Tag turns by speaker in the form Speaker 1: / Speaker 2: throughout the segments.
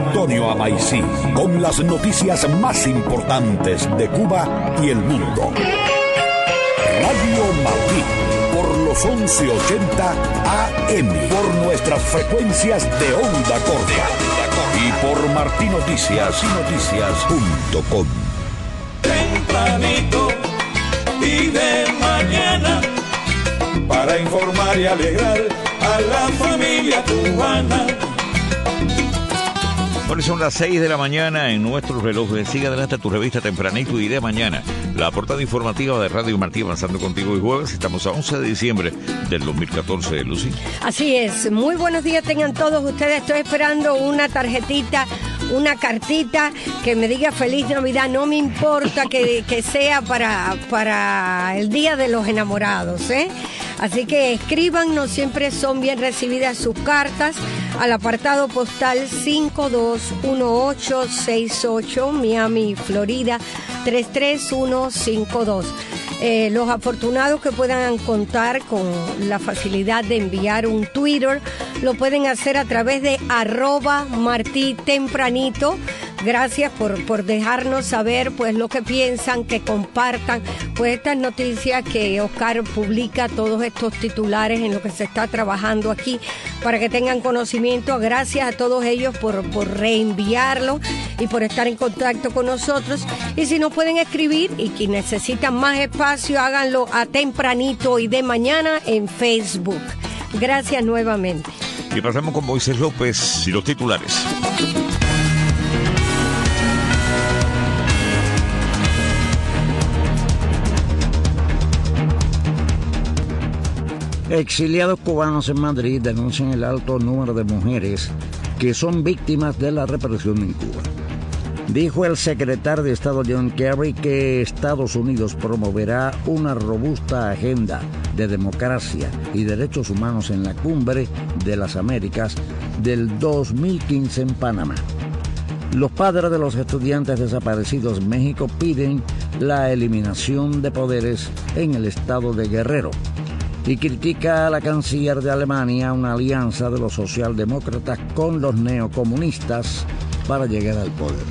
Speaker 1: Antonio Amaizí, con las noticias más importantes de Cuba y el mundo. Radio Martí, por los 1180 AM, por nuestras frecuencias de onda corta y por martinoticias.com.
Speaker 2: Tempranito y de mañana, para informar y alegrar a la familia cubana.
Speaker 3: Bueno, son las 6 de la mañana en nuestro reloj. Sigue adelante tu revista Tempranito y de mañana. La portada informativa de Radio Martí, avanzando contigo hoy jueves. Estamos a 11 de diciembre del 2014, Lucy.
Speaker 4: Así es. Muy buenos días tengan todos ustedes. Estoy esperando una tarjetita, una cartita que me diga Feliz Navidad. No me importa que sea para el Día de los Enamorados, ¿eh? Así que escríbanos, siempre son bien recibidas sus cartas al apartado postal 521868, Miami, Florida 33152. Los afortunados que puedan contar con la facilidad de enviar un Twitter lo pueden hacer a través de @martitempranito. Gracias por dejarnos saber pues lo que piensan, que compartan pues estas noticias que Oscar publica, todos estos titulares en lo que se está trabajando aquí, para que tengan conocimiento. Gracias a todos ellos por reenviarlo y por estar en contacto con nosotros. Y si no pueden escribir y que necesitan más espacio, háganlo a tempranito y de mañana en Facebook. Gracias nuevamente.
Speaker 3: Y pasamos con Moisés López y los titulares.
Speaker 5: Exiliados cubanos en Madrid denuncian el alto número de mujeres que son víctimas de la represión en Cuba. Dijo el secretario de Estado John Kerry que Estados Unidos promoverá una robusta agenda de democracia y derechos humanos en la Cumbre de las Américas del 2015 en Panamá. Los padres de los estudiantes desaparecidos en México piden la eliminación de poderes en el estado de Guerrero y critica a la canciller de Alemania una alianza de los socialdemócratas con los neocomunistas para llegar al poder.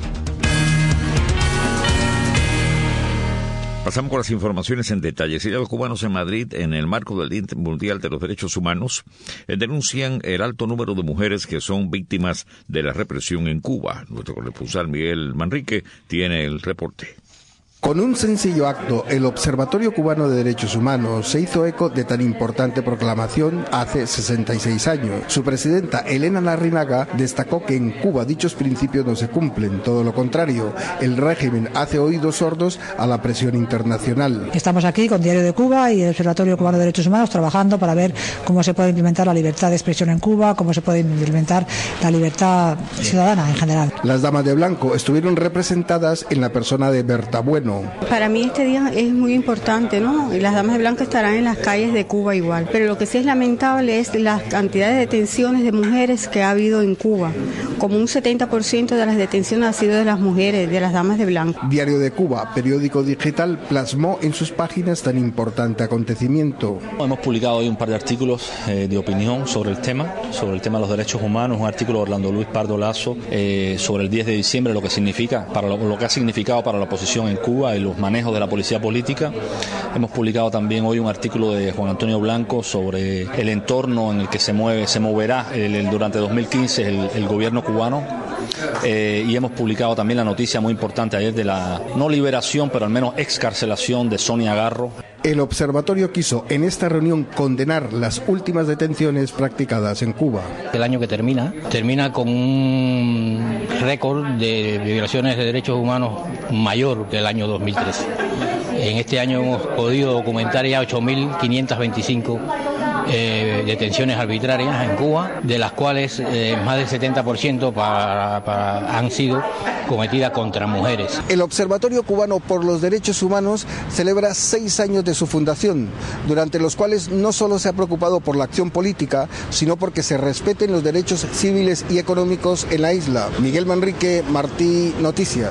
Speaker 3: Pasamos con las informaciones en detalle. Exiliados cubanos en Madrid, en el marco del Día Mundial de los Derechos Humanos, denuncian el alto número de mujeres que son víctimas de la represión en Cuba. Nuestro corresponsal Miguel Manrique tiene el reporte.
Speaker 6: Con un sencillo acto, el Observatorio Cubano de Derechos Humanos se hizo eco de tan importante proclamación hace 66 años. Su presidenta, Elena Larrinaga, destacó que en Cuba dichos principios no se cumplen, todo lo contrario, el régimen hace oídos sordos a la presión internacional.
Speaker 7: Estamos aquí con Diario de Cuba y el Observatorio Cubano de Derechos Humanos trabajando para ver cómo se puede implementar la libertad de expresión en Cuba, cómo se puede implementar la libertad ciudadana en general.
Speaker 6: Las damas de blanco estuvieron representadas en la persona de Berta Bueno.
Speaker 8: Para mí este día es muy importante, ¿no? Y las damas de blanco estarán en las calles de Cuba igual. Pero lo que sí es lamentable es la cantidad de detenciones de mujeres que ha habido en Cuba. Como un 70% de las detenciones ha sido de las mujeres, de las damas de blanco.
Speaker 6: Diario de Cuba, periódico digital, plasmó en sus páginas tan importante acontecimiento.
Speaker 9: Hemos publicado hoy un par de artículos de opinión sobre el tema de los derechos humanos, un artículo de Orlando Luis Pardo Lazo sobre el 10 de diciembre, lo que significa, lo que ha significado para la oposición en Cuba y los manejos de la policía política. Hemos publicado también hoy un artículo de Juan Antonio Blanco sobre el entorno en el que se moverá durante 2015 el gobierno cubano. Y hemos publicado también la noticia muy importante ayer de la no liberación, pero al menos excarcelación de Sonia Garro.
Speaker 6: El observatorio quiso en esta reunión condenar las últimas detenciones practicadas en Cuba.
Speaker 10: El año que termina con un récord de violaciones de derechos humanos mayor que el año 2013. En este año hemos podido documentar ya 8.525 detenciones arbitrarias en Cuba, de las cuales más del 70% han sido cometidas contra mujeres.
Speaker 6: El Observatorio Cubano por los Derechos Humanos celebra 6 años de su fundación, durante los cuales no solo se ha preocupado por la acción política, sino porque se respeten los derechos civiles y económicos en la isla. Miguel Manrique, Martí, Noticias.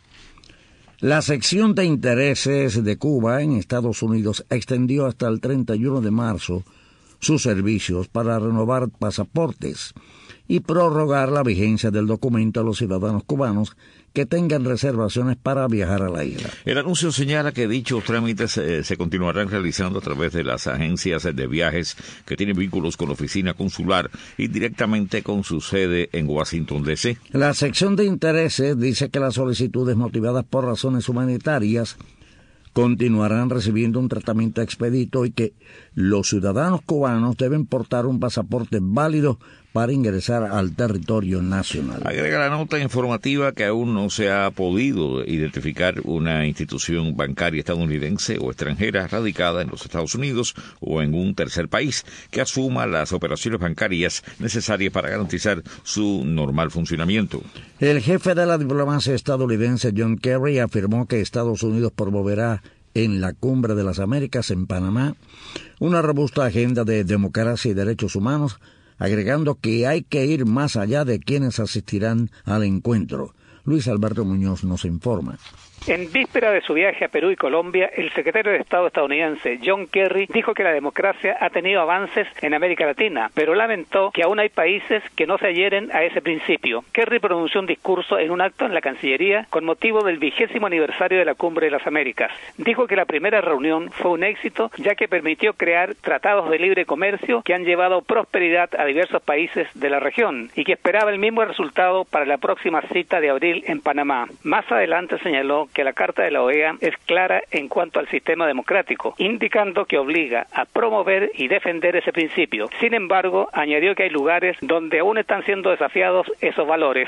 Speaker 5: La sección de intereses de Cuba en Estados Unidos extendió hasta el 31 de marzo sus servicios para renovar pasaportes y prorrogar la vigencia del documento a los ciudadanos cubanos que tengan reservaciones para viajar a la isla.
Speaker 3: El anuncio señala que dichos trámites se continuarán realizando a través de las agencias de viajes que tienen vínculos con la oficina consular y directamente con su sede en Washington, D.C.
Speaker 5: La sección de intereses dice que las solicitudes motivadas por razones humanitarias continuarán recibiendo un tratamiento expedito y que los ciudadanos cubanos deben portar un pasaporte válido para ingresar al territorio nacional.
Speaker 3: Agrega la nota informativa que aún no se ha podido identificar una institución bancaria estadounidense o extranjera radicada en los Estados Unidos o en un tercer país que asuma las operaciones bancarias necesarias para garantizar su normal funcionamiento.
Speaker 5: El jefe de la diplomacia estadounidense, John Kerry, afirmó que Estados Unidos promoverá en la Cumbre de las Américas en Panamá una robusta agenda de democracia y derechos humanos, agregando que hay que ir más allá de quienes asistirán al encuentro. Luis Alberto Muñoz nos informa.
Speaker 11: En víspera de su viaje a Perú y Colombia, el secretario de Estado estadounidense John Kerry dijo que la democracia ha tenido avances en América Latina, pero lamentó que aún hay países que no se adhieren a ese principio. Kerry pronunció un discurso en un acto en la Cancillería con motivo del 20º aniversario de la Cumbre de las Américas. Dijo que la primera reunión fue un éxito, ya que permitió crear tratados de libre comercio que han llevado prosperidad a diversos países de la región y que esperaba el mismo resultado para la próxima cita de abril en Panamá. Más adelante señaló que la Carta de la OEA es clara en cuanto al sistema democrático, indicando que obliga a promover y defender ese principio. Sin embargo, añadió que hay lugares donde aún están siendo desafiados esos valores.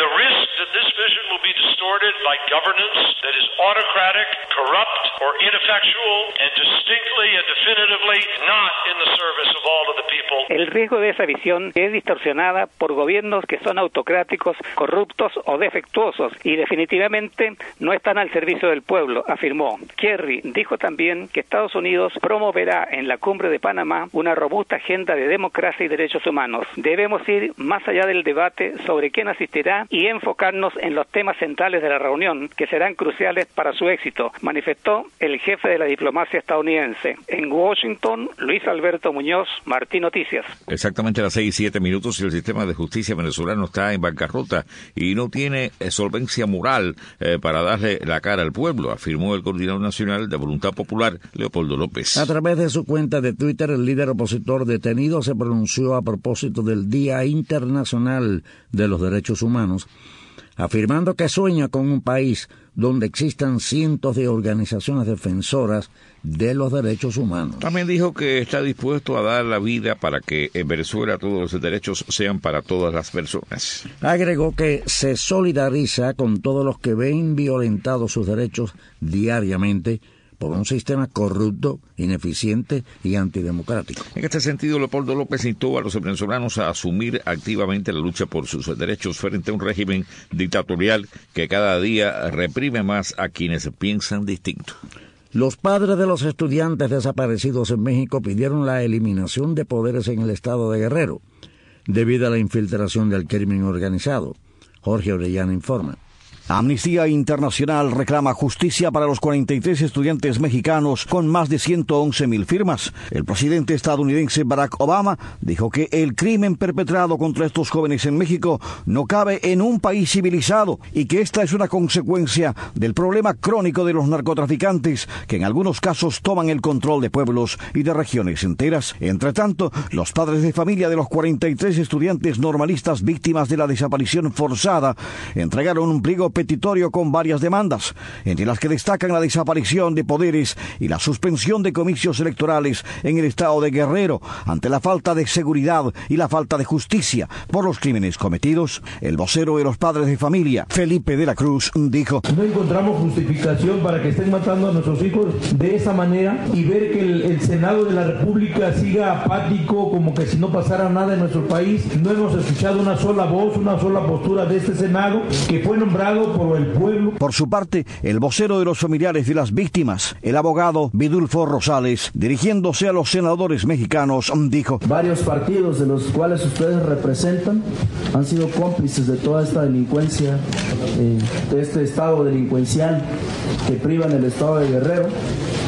Speaker 12: By governance that is autocratic, corrupt, or ineffectual, and distinctly and definitively not in the service of all of the people.
Speaker 11: El riesgo de esa visión es distorsionada por gobiernos que son autocráticos, corruptos o defectuosos y definitivamente no están al servicio del pueblo, afirmó. Kerry dijo también que Estados Unidos promoverá en la Cumbre de Panamá una robusta agenda de democracia y derechos humanos. Debemos ir más allá del debate sobre quién asistirá y enfocarnos en los temas centrales de la reunión, que serán cruciales para su éxito, manifestó el jefe de la diplomacia estadounidense. En Washington, Luis Alberto Muñoz, Martín Noticias.
Speaker 3: Exactamente a las 6:07 y el sistema de justicia venezolano está en bancarrota y no tiene solvencia moral para darle la cara al pueblo, afirmó el coordinador nacional de Voluntad Popular, Leopoldo López.
Speaker 5: A través de su cuenta de Twitter, el líder opositor detenido se pronunció a propósito del Día Internacional de los Derechos Humanos, afirmando que sueña con un país donde existan cientos de organizaciones defensoras de los derechos humanos.
Speaker 3: También dijo que está dispuesto a dar la vida para que en Venezuela todos los derechos sean para todas las personas.
Speaker 5: Agregó que se solidariza con todos los que ven violentados sus derechos diariamente por un sistema corrupto, ineficiente y antidemocrático.
Speaker 3: En este sentido, Leopoldo López instó a los venezolanos a asumir activamente la lucha por sus derechos frente a un régimen dictatorial que cada día reprime más a quienes piensan distinto.
Speaker 5: Los padres de los estudiantes desaparecidos en México pidieron la eliminación de poderes en el estado de Guerrero, debido a la infiltración del crimen organizado. Jorge Orellana informa.
Speaker 13: Amnistía Internacional reclama justicia para los 43 estudiantes mexicanos con más de 111,000 firmas. El presidente estadounidense Barack Obama dijo que el crimen perpetrado contra estos jóvenes en México no cabe en un país civilizado y que esta es una consecuencia del problema crónico de los narcotraficantes que en algunos casos toman el control de pueblos y de regiones enteras. Entre tanto, los padres de familia de los 43 estudiantes normalistas víctimas de la desaparición forzada entregaron un pliego petitorio con varias demandas, entre las que destacan la desaparición de poderes y la suspensión de comicios electorales en el estado de Guerrero ante la falta de seguridad y la falta de justicia por los crímenes cometidos. El vocero de los padres de familia, Felipe de la Cruz, dijo:
Speaker 14: no encontramos justificación para que estén matando a nuestros hijos de esa manera y ver que el Senado de la República siga apático como que si no pasara nada en nuestro país. No hemos escuchado una sola voz, una sola postura de este Senado que fue nombrado por el pueblo.
Speaker 13: Por su parte, el vocero de los familiares de las víctimas, el abogado Vidulfo Rosales, dirigiéndose a los senadores mexicanos, dijo:
Speaker 15: varios partidos de los cuales ustedes representan han sido cómplices de toda esta delincuencia, de este estado delincuencial que priva en el estado de Guerrero.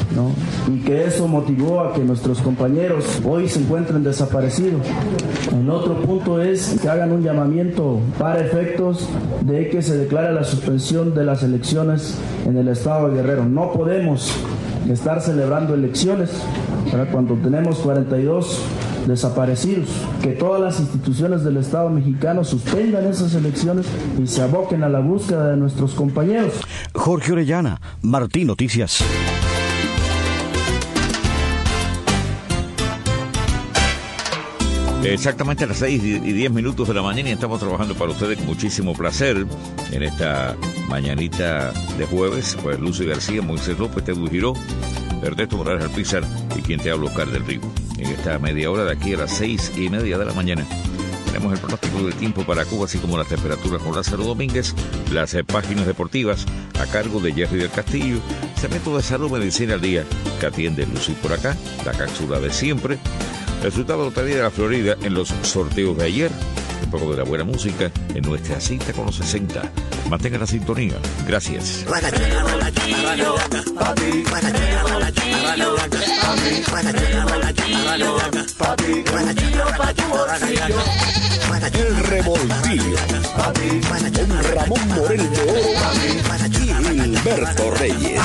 Speaker 15: ¿no? Y que eso motivó a que nuestros compañeros hoy se encuentren desaparecidos. El otro punto es que hagan un llamamiento para efectos de que se declare la suspensión de las elecciones en el estado de Guerrero. No podemos estar celebrando elecciones, ¿verdad?, cuando tenemos 42 desaparecidos. Que todas las instituciones del Estado mexicano suspendan esas elecciones y se aboquen a la búsqueda de nuestros compañeros.
Speaker 13: Jorge Orellana, Martín Noticias.
Speaker 3: Exactamente a las 6:10 de la mañana y estamos trabajando para ustedes con muchísimo placer en esta mañanita de jueves. Pues Lucy García, Moisés López, Tedu Giró, Ernesto Morales Alpizar y quien te habla, Oscar del Río. En esta media hora de aquí a las 6:30 de la mañana tenemos el pronóstico del tiempo para Cuba, así como las temperaturas con Lázaro Domínguez, las páginas deportivas a cargo de Jerry del Castillo, segmento de salud, medicina al día que atiende Lucy por acá, la cápsula de siempre, resultado de la Lotería de la Florida en los sorteos de ayer, un poco de la buena música en nuestra cita con los 60. Mantengan la sintonía. Gracias.
Speaker 1: El Revoltillo con Ramón Morel de Oro y Gilberto Reyes.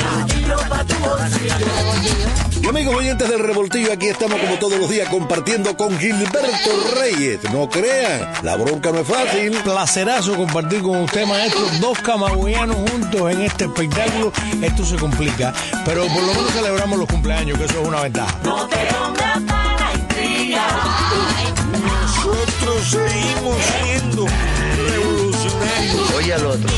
Speaker 1: Y amigos oyentes del Revoltillo, aquí estamos como todos los días compartiendo con Gilberto Reyes. No crean, la bronca no es fácil.
Speaker 16: Placerazo compartir con usted, maestro, dos camagüeyanos juntos en este espectáculo. Esto se complica, pero por lo menos celebramos los cumpleaños, que eso es una ventaja.
Speaker 2: No te pongas para intriga.
Speaker 1: Nosotros seguimos siendo revolucionarios.
Speaker 17: Oye al otro.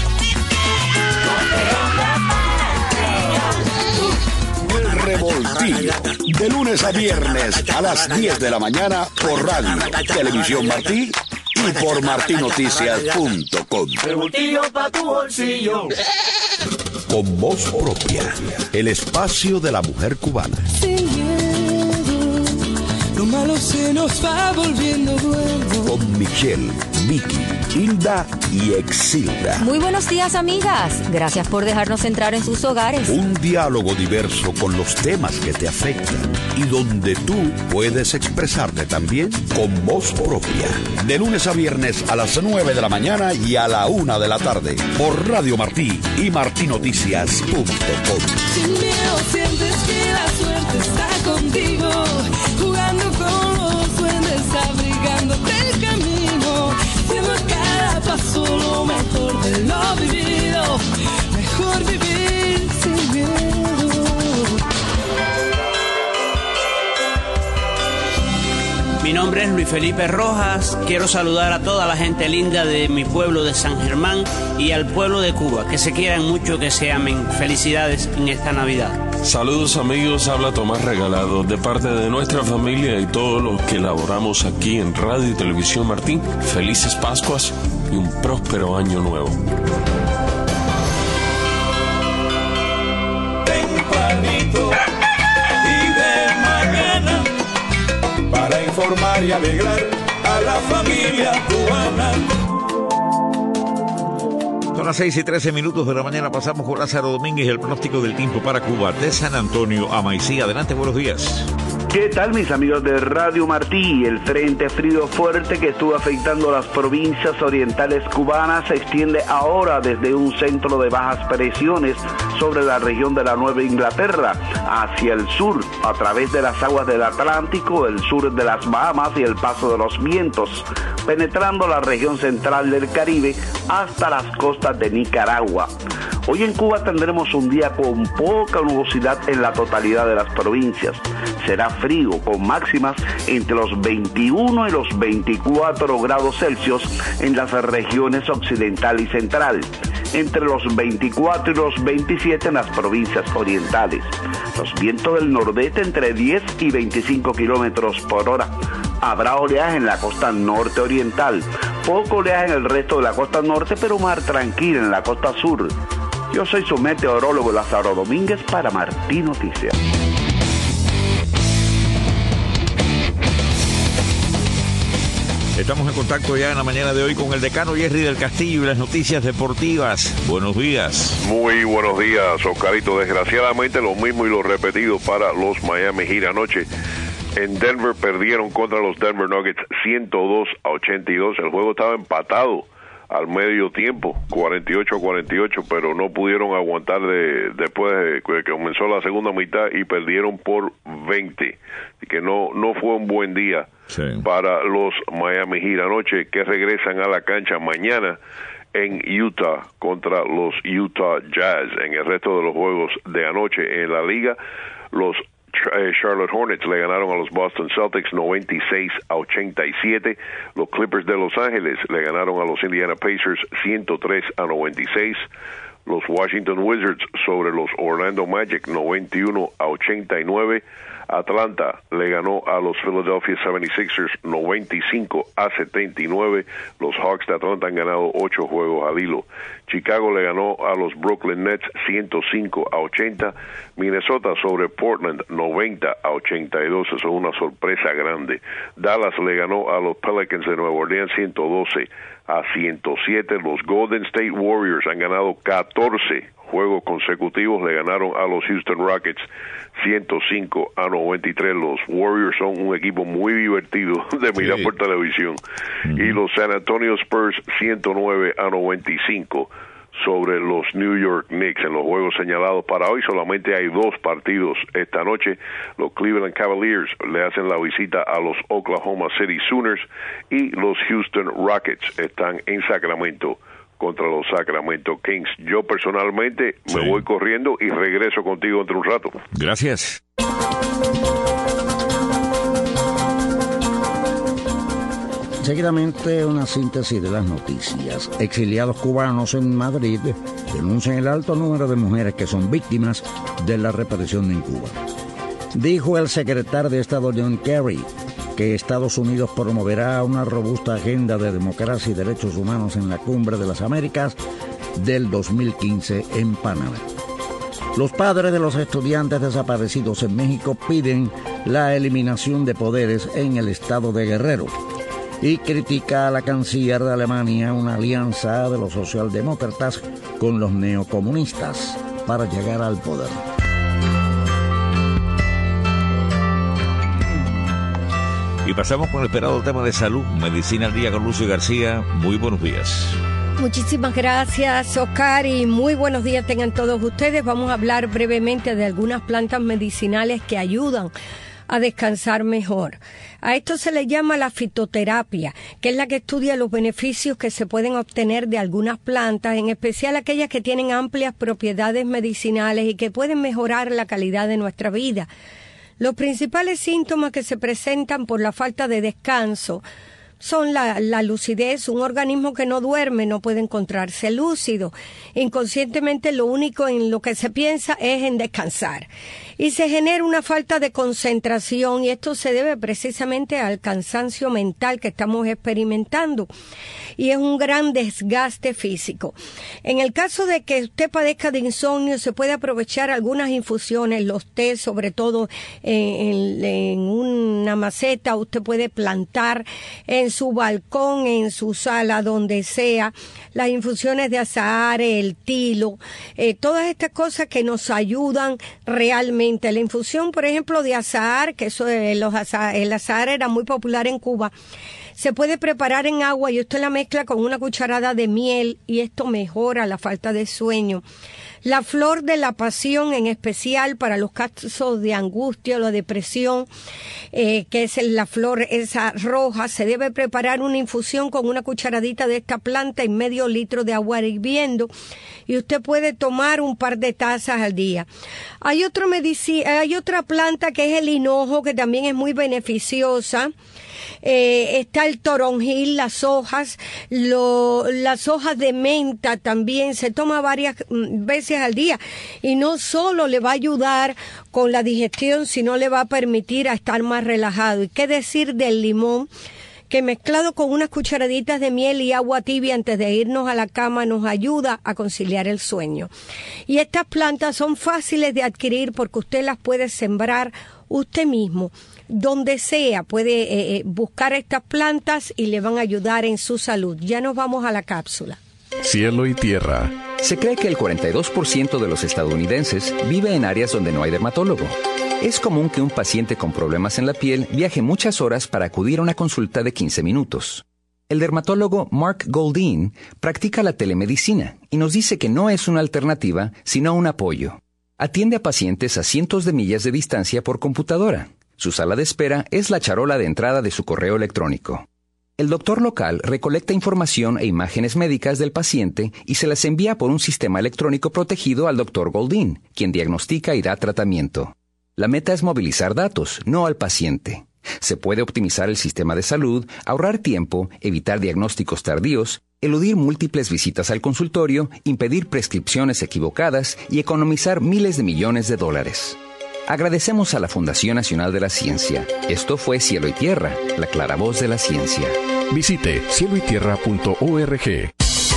Speaker 1: El Revoltillo, de lunes a viernes a las 10 de la mañana por Radio Televisión Martí y por martinoticias.com.
Speaker 2: Revoltillo pa' tu bolsillo.
Speaker 1: Con voz propia, el espacio de la mujer cubana.
Speaker 18: Sin miedo, lo malo se nos va volviendo bueno.
Speaker 1: Con Michelle, Vicky, Hilda y Exilda.
Speaker 19: Muy buenos días, amigas. Gracias por dejarnos entrar en sus hogares.
Speaker 1: Un diálogo diverso con los temas que te afectan y donde tú puedes expresarte también con voz propia. De lunes a viernes a las 9 de la mañana y a la 1 de la tarde por Radio Martí y martinoticias.com.
Speaker 18: Sin miedo sientes que la suerte está contigo, jugando con los duendes, abrigándote el camino, siendo cada paso lo mejor de lo vivido, mejor vivir sin miedo.
Speaker 20: Mi nombre es Luis Felipe Rojas, quiero saludar a toda la gente linda de mi pueblo de San Germán y al pueblo de Cuba, que se quieran mucho, que se amen. Felicidades en esta Navidad.
Speaker 21: Saludos amigos, habla Tomás Regalado, de parte de nuestra familia y todos los que laboramos aquí en Radio y Televisión Martín. Felices Pascuas y un próspero año nuevo.
Speaker 2: Tempranito y de mañana, para informar y alegrar a la familia cubana.
Speaker 3: Son las 6:13 de la mañana, pasamos con Lázaro Domínguez y el pronóstico del tiempo para Cuba, de San Antonio a Maicí. Adelante, buenos días.
Speaker 22: ¿Qué tal, mis amigos de Radio Martí? El frente frío fuerte que estuvo afectando las provincias orientales cubanas se extiende ahora desde un centro de bajas presiones sobre la región de la Nueva Inglaterra hacia el sur, a través de las aguas del Atlántico, el sur de las Bahamas y el paso de los vientos, penetrando la región central del Caribe hasta las costas de Nicaragua. Hoy en Cuba tendremos un día con poca nubosidad en la totalidad de las provincias. Será frío, con máximas entre los 21 y los 24 grados Celsius en las regiones occidental y central, entre los 24 y los 27 en las provincias orientales. Los vientos del nordeste entre 10 y 25 kilómetros por hora. Habrá oleaje en la costa norte oriental, poco oleaje en el resto de la costa norte, pero mar tranquilo en la costa sur. Yo soy su meteorólogo Lázaro Domínguez para Martín Noticias.
Speaker 3: Estamos en contacto ya en la mañana de hoy con el decano Jerry del Castillo y las noticias deportivas. Buenos días.
Speaker 4: Muy buenos días, Oscarito. Desgraciadamente lo mismo y lo repetido para los Miami Heat anoche. En Denver perdieron contra los Denver Nuggets 102-82. El juego estaba empatado al medio tiempo, 48-48, pero no pudieron aguantar después de que comenzó la segunda mitad y perdieron por 20. Así que no fue un buen día para los Miami Heat anoche, que regresan a la cancha mañana en Utah contra los Utah Jazz. En el resto de los juegos de anoche en la liga, los Charlotte Hornets le ganaron a los Boston Celtics 96-87. Los Clippers de Los Ángeles le ganaron a los Indiana Pacers 103-96. Los Washington Wizards sobre los Orlando Magic 91-89. Atlanta le ganó a los Philadelphia 76ers 95-79. Los Hawks de Atlanta han ganado 8 juegos al hilo. Chicago le ganó a los Brooklyn Nets 105-80. Minnesota sobre Portland 90-82. Eso es una sorpresa grande. Dallas le ganó a los Pelicans de Nueva Orleans 112-107. Los Golden State Warriors han ganado 14 juegos consecutivos. Le ganaron a los Houston Rockets 105-93. Los Warriors son un equipo muy divertido de mirar por televisión. Y los San Antonio Spurs 109-95 sobre los New York Knicks. En los juegos señalados para hoy solamente hay 2 partidos esta noche. Los Cleveland Cavaliers le hacen la visita a los Oklahoma City Sooners y los Houston Rockets están en Sacramento contra los Sacramento Kings. Yo personalmente me voy corriendo y regreso contigo entre un rato.
Speaker 3: Gracias.
Speaker 5: Seguidamente, una síntesis de las noticias. Exiliados cubanos en Madrid denuncian el alto número de mujeres que son víctimas de la represión en Cuba. Dijo el secretario de Estado John Kerry que Estados Unidos promoverá una robusta agenda de democracia y derechos humanos en la Cumbre de las Américas del 2015 en Panamá. Los padres de los estudiantes desaparecidos en México piden la eliminación de poderes en el estado de Guerrero y critica a la canciller de Alemania una alianza de los socialdemócratas con los neocomunistas para llegar al poder.
Speaker 3: Y pasamos con el esperado tema de salud, Medicina al Día con Lucio García. Muy buenos días.
Speaker 17: Muchísimas gracias, Oscar, y muy buenos días tengan todos ustedes. Vamos a hablar brevemente de algunas plantas medicinales que ayudan a descansar mejor. A esto se le llama la fitoterapia, que es la que estudia los beneficios que se pueden obtener de algunas plantas, en especial aquellas que tienen amplias propiedades medicinales y que pueden mejorar la calidad de nuestra vida. Los principales síntomas que se presentan por la falta de descanso son la lucidez. Un organismo que no duerme no puede encontrarse lúcido. Inconscientemente lo único en lo que se piensa es en descansar. Y se genera una falta de concentración, y esto se debe precisamente al cansancio mental que estamos experimentando. Y es un gran desgaste físico. En el caso de que usted padezca de insomnio, se puede aprovechar algunas infusiones, los tés, sobre todo en una maceta. Usted puede plantar en su balcón, en su sala, donde sea, las infusiones de azahar, el tilo, todas estas cosas que nos ayudan realmente. La infusión, por ejemplo, de azahar, que eso el azahar era muy popular en Cuba, se puede preparar en agua y usted la mezcla con una cucharada de miel y esto mejora la falta de sueño. La flor de la pasión, en especial para los casos de angustia o la depresión, que es la flor esa roja, se debe preparar una infusión con una cucharadita de esta planta y medio litro de agua hirviendo, y usted puede tomar un par de tazas al día. Hay otra planta que es el hinojo, que también es muy beneficiosa. Está el toronjil, las hojas de menta también, se toma varias veces al día y no solo le va a ayudar con la digestión, sino le va a permitir a estar más relajado. Y qué decir del limón, que mezclado con unas cucharaditas de miel y agua tibia antes de irnos a la cama nos ayuda a conciliar el sueño. Y estas plantas son fáciles de adquirir porque usted las puede sembrar usted mismo, donde sea, puede buscar estas plantas y le van a ayudar en su salud. Ya nos vamos a la cápsula.
Speaker 7: Cielo y tierra.
Speaker 8: Se cree que el 42% de los estadounidenses vive en áreas donde no hay dermatólogo. Es común que un paciente con problemas en la piel viaje muchas horas para acudir a una consulta de 15 minutos. El dermatólogo Mark Goldine practica la telemedicina y nos dice que no es una alternativa, sino un apoyo. Atiende a pacientes a cientos de millas de distancia por computadora. Su sala de espera es la charola de entrada de su correo electrónico. El doctor local recolecta información e imágenes médicas del paciente y se las envía por un sistema electrónico protegido al doctor Goldine, quien diagnostica y da tratamiento. La meta es movilizar datos, no al paciente. Se puede optimizar el sistema de salud, ahorrar tiempo, evitar diagnósticos tardíos, eludir múltiples visitas al consultorio, impedir prescripciones equivocadas y economizar miles de millones de dólares. Agradecemos a la Fundación Nacional de la Ciencia. Esto fue Cielo y Tierra, la clara voz de la ciencia.
Speaker 7: Visite cieloytierra.org.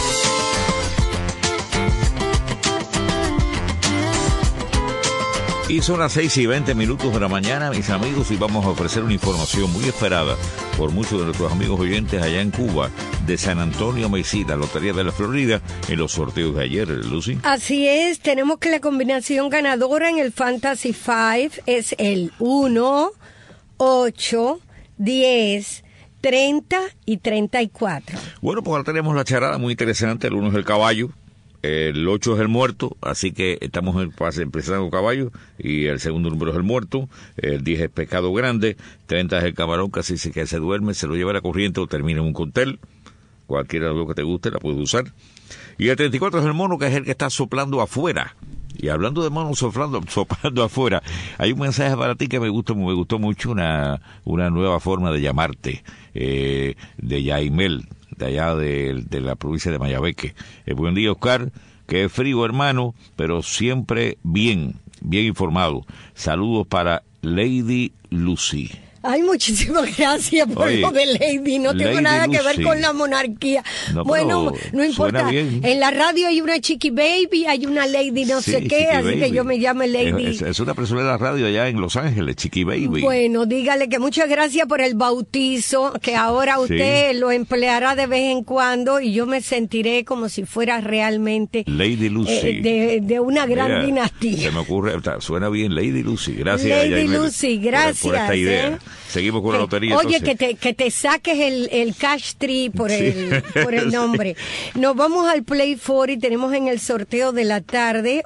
Speaker 3: Y son las 6:20 de la mañana, mis amigos, y vamos a ofrecer una información muy esperada por muchos de nuestros amigos oyentes allá en Cuba, de San Antonio Macy, la Lotería de la Florida, en los sorteos de ayer, Lucy.
Speaker 17: Así es, tenemos que la combinación ganadora en el Fantasy 5 es el 1, 8, 10, 30 y 34.
Speaker 3: Bueno, pues ahora tenemos la charada muy interesante. El 1 es el caballo, el 8 es el muerto, así que estamos empezando con caballo, y el segundo número es el muerto, el 10 es pescado grande, 30 es el camarón, casi que se duerme, se lo lleva a la corriente o termina en un cóctel. Cualquiera de los que te guste la puedes usar. Y el 34 es el mono, que es el que está soplando afuera. Y hablando de monos soplando afuera, hay un mensaje para ti que me gustó mucho, una nueva forma de llamarte, de Yaimel, de allá de la provincia de Mayabeque. Buen día, Oscar, que es frío, hermano, pero siempre bien informado. Saludos para Lady Lucy.
Speaker 17: Ay, muchísimas gracias por lo de Lady. No tengo nada que ver con la monarquía. No, bueno, no importa. En la radio hay una Chiqui Baby, hay una Lady no sé qué, así Baby. Que yo me llame Lady.
Speaker 3: Es una persona de la radio allá en Los Ángeles, Chiqui Baby.
Speaker 17: Bueno, dígale que muchas gracias por el bautizo, que ahora usted lo empleará de vez en cuando y yo me sentiré como si fuera realmente
Speaker 3: Lady Lucy.
Speaker 17: De una gran dinastía.
Speaker 3: Se me ocurre, suena bien, Lady Lucy. Gracias,
Speaker 17: Lady Lucy, gracias.
Speaker 3: Por esta idea. Seguimos con la lotería.
Speaker 17: Oye, que te saques el cash tree por el nombre. Nos vamos al Play 4 y tenemos en el sorteo de la tarde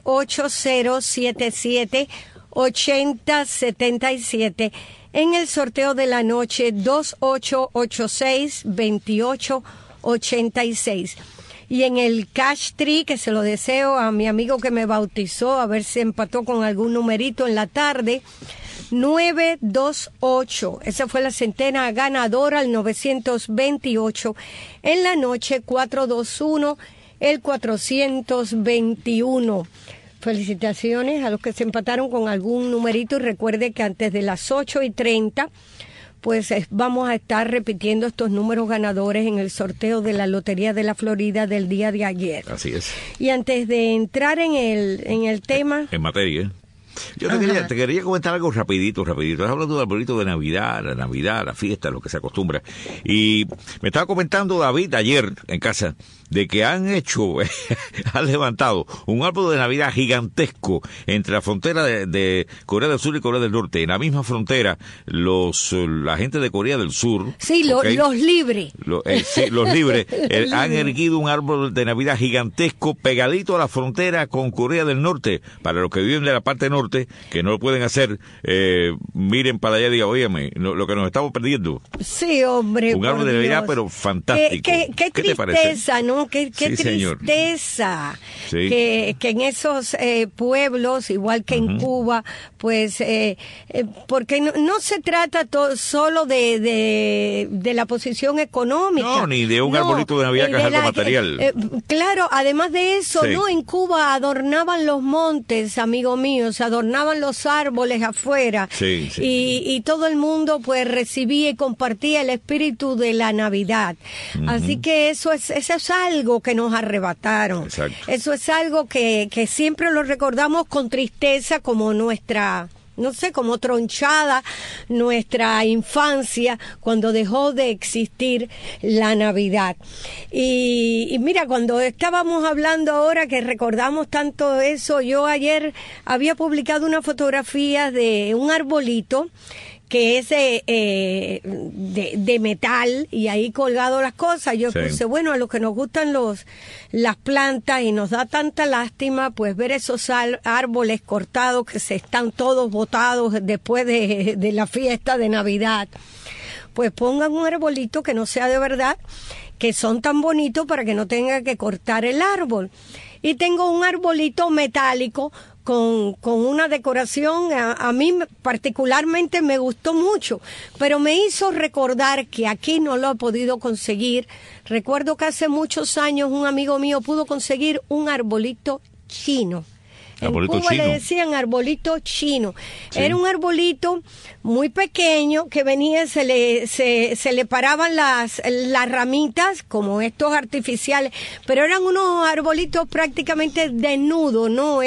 Speaker 17: 8077-8077. En el sorteo de la noche 2886-2886. Y en el cash tree, que se lo deseo a mi amigo que me bautizó, a ver si empató con algún numerito en la tarde, 928, esa fue la centena ganadora, el 928, en la noche 421, el 421. Felicitaciones a los que se empataron con algún numerito y recuerde que antes de las 8:30, pues vamos a estar repitiendo estos números ganadores en el sorteo de la Lotería de la Florida del día de ayer.
Speaker 3: Así es.
Speaker 17: Y antes de entrar en el tema...
Speaker 3: En materia... Yo te quería comentar algo rapidito. Estás hablando del arbolito de Navidad, la fiesta, lo que se acostumbra. Y me estaba comentando David ayer en casa de que han levantado un árbol de Navidad gigantesco entre la frontera de Corea del Sur y Corea del Norte. En la misma frontera, la gente de Corea del Sur...
Speaker 17: Sí, los libres.
Speaker 3: Los libres han erguido un árbol de Navidad gigantesco pegadito a la frontera con Corea del Norte. Para los que viven de la parte norte, que no lo pueden hacer, miren para allá y digan, óyeme, lo que nos estamos perdiendo.
Speaker 17: Sí, hombre.
Speaker 3: Un árbol de Navidad, pero fantástico.
Speaker 17: ¿Qué
Speaker 3: te parece?
Speaker 17: ¿No? Qué tristeza.
Speaker 3: Sí.
Speaker 17: Que en esos pueblos, igual que en Cuba, pues, porque no se trata solo de la posición económica.
Speaker 3: No, ni de un arbolito de Navidad que es algo material.
Speaker 17: Claro, además de eso,
Speaker 3: sí.
Speaker 17: ¿no? En Cuba adornaban los montes, amigo mío, se adornaban los árboles afuera.
Speaker 3: Sí.
Speaker 17: Y todo el mundo, pues, recibía y compartía el espíritu de la Navidad. Así que eso es algo que nos arrebataron.
Speaker 3: Exacto.
Speaker 17: Eso es algo que siempre lo recordamos con tristeza como nuestra no sé, como tronchada nuestra infancia cuando dejó de existir la Navidad. Y mira, cuando estábamos hablando ahora que recordamos tanto eso, yo ayer había publicado una fotografía de un arbolito que es de metal, y ahí colgado las cosas. Yo puse, bueno, a los que nos gustan las plantas y nos da tanta lástima, pues ver esos árboles cortados que se están todos botados después de la fiesta de Navidad. Pues pongan un arbolito que no sea de verdad, que son tan bonitos para que no tenga que cortar el árbol. Y tengo un arbolito metálico con una decoración, a mí particularmente me gustó mucho, pero me hizo recordar que aquí no lo he podido conseguir. Recuerdo que hace muchos años un amigo mío pudo conseguir un arbolito chino. En Cuba le decían arbolito chino. Sí. Era un arbolito muy pequeño que venía, se le paraban las ramitas, como estos artificiales, pero eran unos arbolitos prácticamente desnudos, ¿no?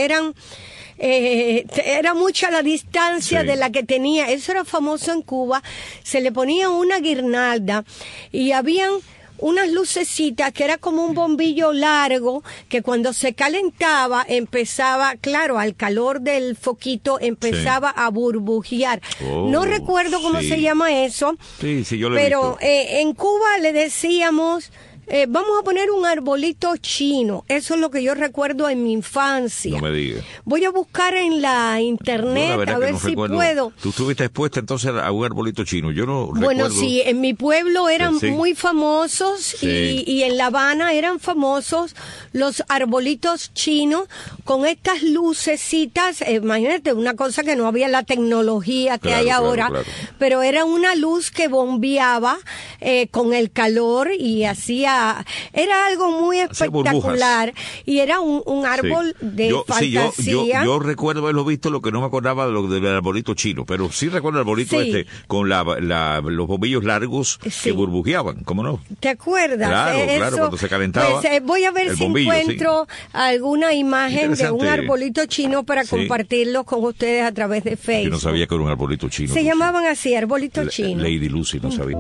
Speaker 17: Era mucha la distancia de la que tenía. Eso era famoso en Cuba. Se le ponía una guirnalda y habían unas lucecitas que era como un bombillo largo que cuando se calentaba empezaba, claro, al calor del foquito empezaba a burbujear. No recuerdo cómo se llama eso,
Speaker 3: yo lo he
Speaker 17: pero
Speaker 3: visto.
Speaker 17: En Cuba le decíamos... vamos a poner un arbolito chino. Eso es lo que yo recuerdo en mi infancia.
Speaker 3: No me digas.
Speaker 17: Voy a buscar en la internet a ver si puedo.
Speaker 3: Tú estuviste expuesta entonces a un arbolito chino. Yo no recuerdo.
Speaker 17: Bueno, sí, en mi pueblo eran muy famosos y en La Habana eran famosos los arbolitos chinos con estas lucecitas. Imagínate, una cosa que no había la tecnología que hay ahora, pero era una luz que bombeaba con el calor y hacía... Era algo muy espectacular y era un árbol de fantasía.
Speaker 3: Yo recuerdo haberlo visto, lo que no me acordaba de lo del arbolito chino, pero sí recuerdo el arbolito con los bombillos largos que burbujeaban, ¿cómo no?
Speaker 17: ¿Te acuerdas?
Speaker 3: Claro, cuando se calentaba.
Speaker 17: Pues, voy a ver si encuentro alguna imagen de un arbolito chino para compartirlo con ustedes a través de Facebook.
Speaker 3: Yo no sabía que era un arbolito chino.
Speaker 17: Se llamaban así, arbolito chino.
Speaker 3: Lady Lucy, no sabía.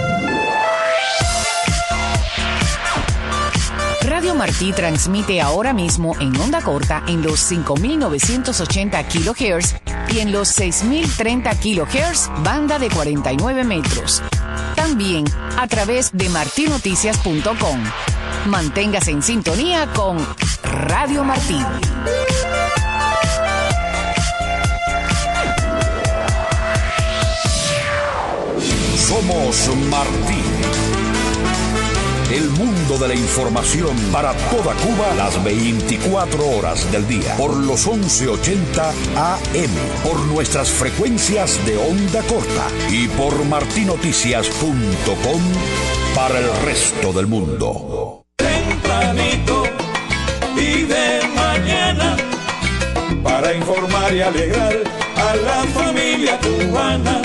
Speaker 9: Radio Martí transmite ahora mismo en onda corta en los 5.980 kHz y en los 6.030 kHz, banda de 49 metros. También a través de martinoticias.com. Manténgase en sintonía con Radio Martí.
Speaker 1: Somos Martí. El mundo de la información para toda Cuba las 24 horas del día. Por los 1180 AM. Por nuestras frecuencias de onda corta. Y por martinoticias.com para el resto del mundo.
Speaker 2: Tempranito y de mañana para informar y alegrar a la familia cubana.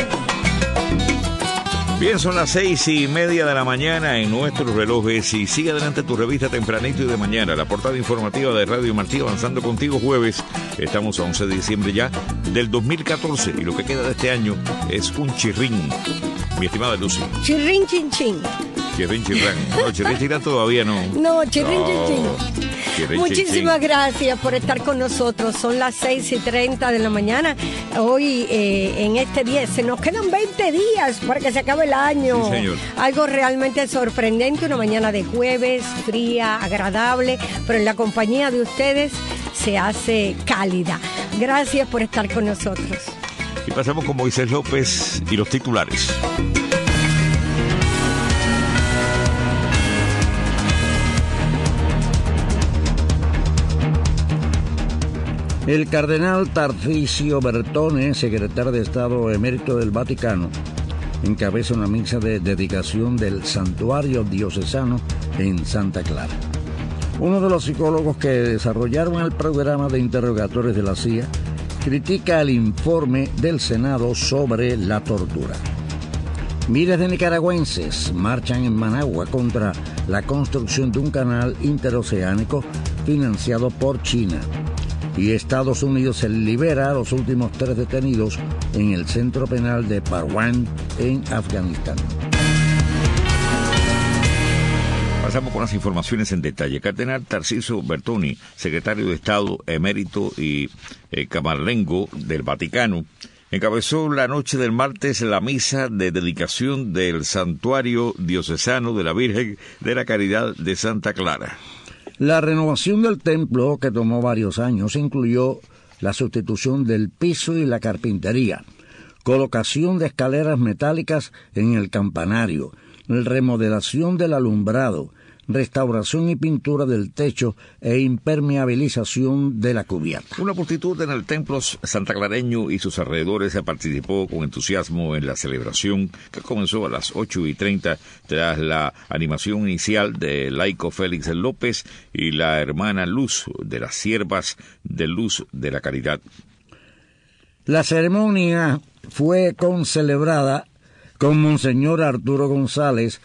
Speaker 3: Bien, son las 6:30 de la mañana en nuestros relojes y sigue adelante tu revista Tempranito y de mañana, la portada informativa de Radio Martí, avanzando contigo jueves. Estamos a 11 de diciembre ya del 2014 y lo que queda de este año es un chirrín, mi estimada Lucy.
Speaker 17: Chirrín, chin, chin.
Speaker 3: Chirrín, chirrán. No, chirrín, chirrán todavía no.
Speaker 17: No, chirrín, chin, chin. Muchísimas gracias por estar con nosotros. Son las 6:30 de la mañana. Hoy, en este día, se nos quedan 20 días para que se acabe el año.
Speaker 3: Sí, señor.
Speaker 17: Algo realmente sorprendente. Una mañana de jueves, fría, agradable, pero en la compañía de ustedes se hace cálida. Gracias por estar con nosotros.
Speaker 3: Y pasamos con Moisés López y los titulares.
Speaker 5: El cardenal Tarcisio Bertone, secretario de Estado emérito del Vaticano, encabeza una misa de dedicación del santuario diocesano en Santa Clara. Uno de los psicólogos que desarrollaron el programa de interrogatorios de la CIA critica el informe del Senado sobre la tortura. Miles de nicaragüenses marchan en Managua contra la construcción de un canal interoceánico financiado por China. y Estados Unidos se libera a los últimos 3 detenidos en el centro penal de Parwan, en Afganistán.
Speaker 3: Pasamos con las informaciones en detalle. Cardenal Tarcisio Bertoni, secretario de Estado emérito y camarlengo del Vaticano, encabezó la noche del martes la misa de dedicación del Santuario Diocesano de la Virgen de la Caridad de Santa Clara.
Speaker 5: La renovación del templo, que tomó varios años, incluyó la sustitución del piso y la carpintería, colocación de escaleras metálicas en el campanario, remodelación del alumbrado, restauración y pintura del techo e impermeabilización de la cubierta.
Speaker 3: Una multitud en el templo santaclareño y sus alrededores participó con entusiasmo en la celebración, que comenzó a las 8:30 tras la animación inicial del laico Félix López y la hermana Luz de las Siervas de Luz de la Caridad.
Speaker 5: La ceremonia fue concelebrada con Monseñor Arturo González,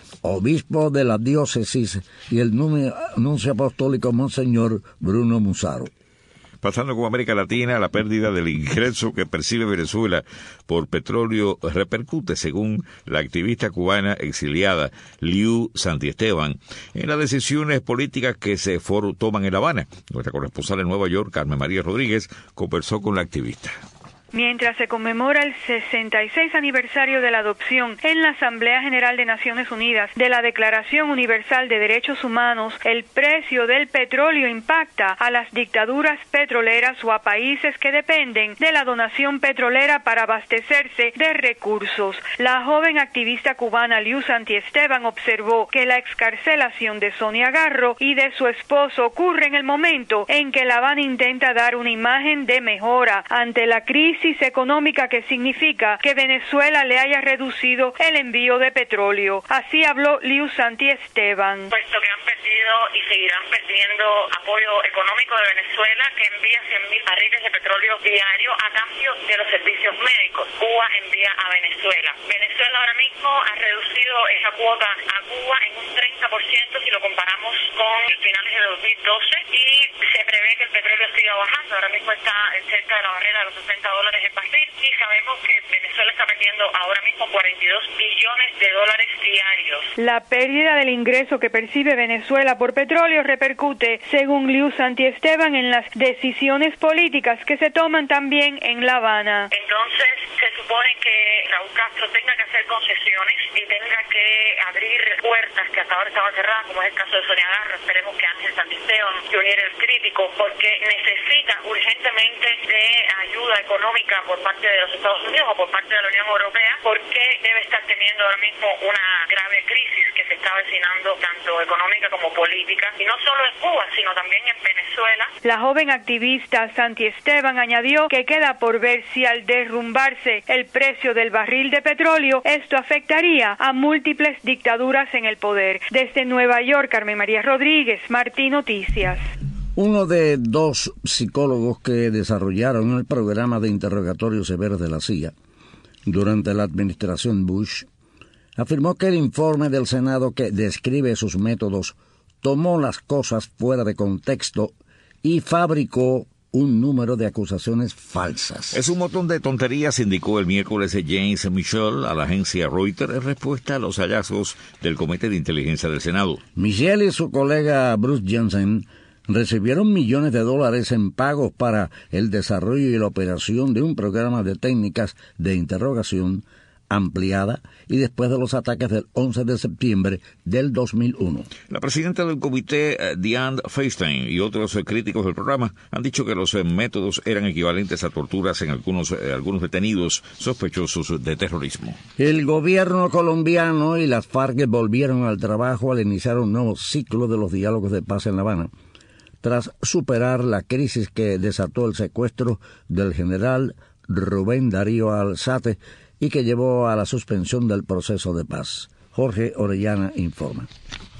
Speaker 5: obispo de la diócesis, y el nuncio apostólico Monseñor Bruno Musaro.
Speaker 3: Pasando con América Latina, la pérdida del ingreso que percibe Venezuela por petróleo repercute, según la activista cubana exiliada Liu Santiesteban, en las decisiones políticas que se toman en La Habana. Nuestra corresponsal en Nueva York, Carmen María Rodríguez, conversó con la activista.
Speaker 6: Mientras se conmemora el 66 aniversario de la adopción en la Asamblea General de Naciones Unidas de la Declaración Universal de Derechos Humanos, el precio del petróleo impacta a las dictaduras petroleras o a países que dependen de la donación petrolera para abastecerse de recursos. La joven activista cubana Liu Santiesteban observó que la excarcelación de Sonia Garro y de su esposo ocurre en el momento en que La Habana intenta dar una imagen de mejora ante la crisis económica que significa que Venezuela le haya reducido el envío de petróleo. Así habló Liu Santiesteban.
Speaker 10: Puesto que han perdido y seguirán perdiendo apoyo económico de Venezuela, que envía 100.000 barriles de petróleo diario a cambio de los servicios médicos. Cuba envía a Venezuela. Venezuela ahora mismo ha reducido esa cuota a Cuba en un 30% si lo comparamos con finales de 2012, y se prevé que el petróleo siga bajando. Ahora mismo está cerca de la barrera de los $60 el barril, y sabemos que Venezuela está perdiendo ahora mismo $42 billones diarios.
Speaker 6: La pérdida del ingreso que percibe Venezuela por petróleo repercute, según Liu Santiesteban, en las decisiones políticas que se toman también en La Habana.
Speaker 10: Entonces se supone que Raúl Castro tenga que hacer concesiones y tenga que abrir puertas que hasta ahora estaban cerradas, como es el caso de Sonia Garro. Esperemos que Ángel Santisteban reuniera el crítico, porque necesita urgentemente de ayuda económica por parte de los Estados Unidos o por parte de la Unión Europea, porque debe estar teniendo ahora mismo una grave crisis que se está avecinando, tanto económica como política, y no solo en Cuba, sino también en Venezuela.
Speaker 6: La joven activista Santiesteban añadió que queda por ver si al derrumbarse el precio del barril de petróleo, esto afectaría a múltiples dictaduras en el poder. Desde Nueva York, Carmen María Rodríguez, Martí Noticias.
Speaker 5: Uno de 2 psicólogos que desarrollaron el programa de interrogatorios severos de la CIA durante la administración Bush afirmó que el informe del Senado que describe sus métodos tomó las cosas fuera de contexto y fabricó un número de acusaciones falsas.
Speaker 3: Es un montón de tonterías, indicó el miércoles James Michel a la agencia Reuters en respuesta a los hallazgos del Comité de Inteligencia del Senado.
Speaker 5: Michel y su colega Bruce Jensen recibieron millones de dólares en pagos para el desarrollo y la operación de un programa de técnicas de interrogación ampliada y después de los ataques del 11 de septiembre del 2001.
Speaker 3: La presidenta del comité, Dianne Feinstein, y otros críticos del programa han dicho que los métodos eran equivalentes a torturas en algunos detenidos sospechosos de terrorismo.
Speaker 5: El gobierno colombiano y las FARC volvieron al trabajo al iniciar un nuevo ciclo de los diálogos de paz en La Habana, tras superar la crisis que desató el secuestro del general Rubén Darío Alzate y que llevó a la suspensión del proceso de paz. Jorge Orellana informa.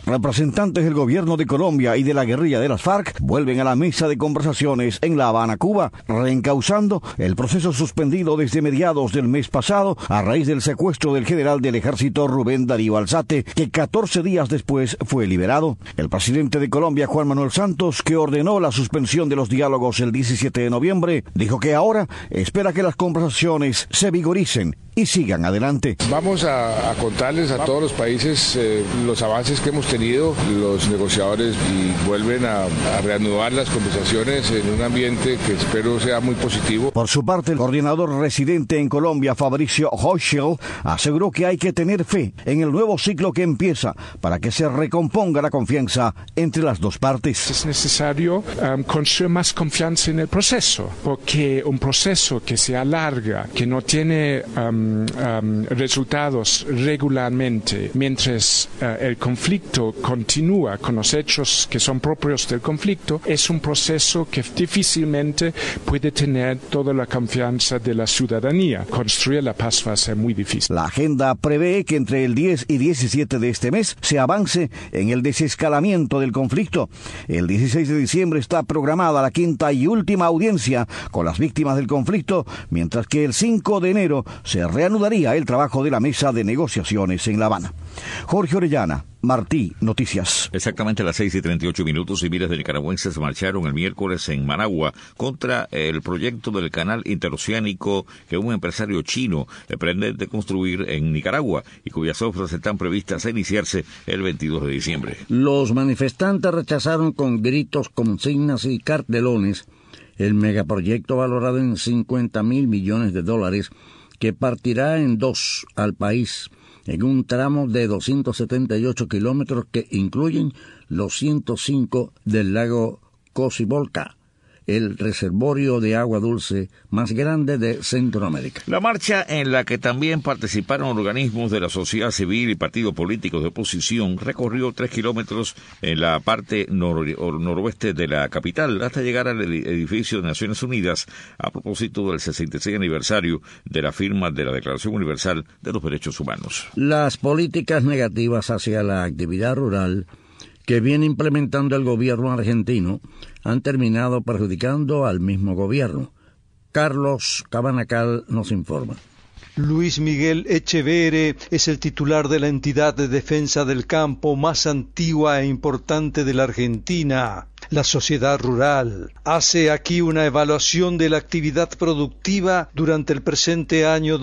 Speaker 13: Representantes del gobierno de Colombia y de la guerrilla de las FARC vuelven a la mesa de conversaciones en La Habana, Cuba, reencauzando el proceso suspendido desde mediados del mes pasado a raíz del secuestro del general del ejército Rubén Darío Alzate, que 14 días después fue liberado. El presidente de Colombia, Juan Manuel Santos, que ordenó la suspensión de los diálogos el 17 de noviembre, dijo que ahora espera que las conversaciones se vigoricen y sigan adelante.
Speaker 11: Vamos a contarles a todos los países los avances que hemos tenido. Los negociadores y vuelven a reanudar las conversaciones en un ambiente que espero sea muy positivo.
Speaker 13: Por su parte, el coordinador residente en Colombia, Fabricio Hochschild, aseguró que hay que tener fe en el nuevo ciclo que empieza para que se recomponga la confianza entre las dos partes.
Speaker 12: Es necesario construir más confianza en el proceso, porque un proceso que se alarga, que no tiene resultados regularmente, mientras el conflicto continúa con los hechos que son propios del conflicto, es un proceso que difícilmente puede tener toda la confianza de la ciudadanía. Construir la paz va a ser muy difícil.
Speaker 13: La agenda prevé que entre el 10 y 17 de este mes se avance en el desescalamiento del conflicto. El 16 de diciembre está programada la quinta y última audiencia con las víctimas del conflicto, mientras que el 5 de enero se reanudaría el trabajo de la mesa de negociaciones en La Habana. Jorge Orellana, Martí, Noticias.
Speaker 3: Exactamente a las 6:38 y miles de nicaragüenses marcharon el miércoles en Managua contra el proyecto del canal interoceánico que un empresario chino pretende construir en Nicaragua y cuyas obras están previstas a iniciarse el 22 de diciembre.
Speaker 5: Los manifestantes rechazaron con gritos, consignas y cartelones el megaproyecto valorado en $50,000 millones que partirá en dos al país en un tramo de 278 kilómetros que incluyen los 105 del lago Cocibolca, el reservorio de agua dulce más grande de Centroamérica.
Speaker 3: La marcha, en la que también participaron organismos de la sociedad civil y partidos políticos de oposición, recorrió 3 kilómetros en la parte noroeste de la capital hasta llegar al edificio de Naciones Unidas a propósito del 66 aniversario de la firma de la Declaración Universal de los Derechos Humanos.
Speaker 5: Las políticas negativas hacia la actividad rural que viene implementando el gobierno argentino han terminado perjudicando al mismo gobierno. Carlos Cabanacal nos informa.
Speaker 23: Luis Miguel Echeverre es el titular de la entidad de defensa del campo más antigua e importante de la Argentina. La Sociedad Rural hace aquí una evaluación de la actividad productiva durante el presente año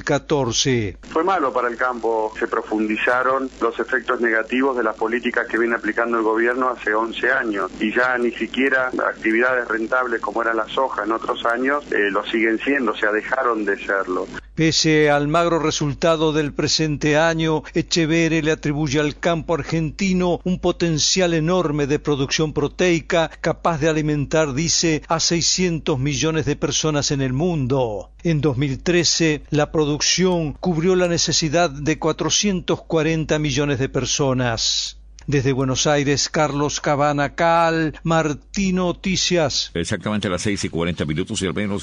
Speaker 23: 2014.
Speaker 24: Fue malo para el campo, se profundizaron los efectos negativos de las políticas que viene aplicando el gobierno hace 11 años y ya ni siquiera actividades rentables como era la soja en otros años lo siguen siendo, o sea, dejaron de serlo.
Speaker 23: Pese al magro resultado del presente año, Echeverre le atribuye al campo argentino un potencial enorme de producción proteica capaz de alimentar, dice, a 600 millones de personas en el mundo. En 2013, la producción cubrió la necesidad de 440 millones de personas. Desde Buenos Aires, Carlos Cabanacal, Martí, Noticias.
Speaker 3: Exactamente a las 6:40 y al menos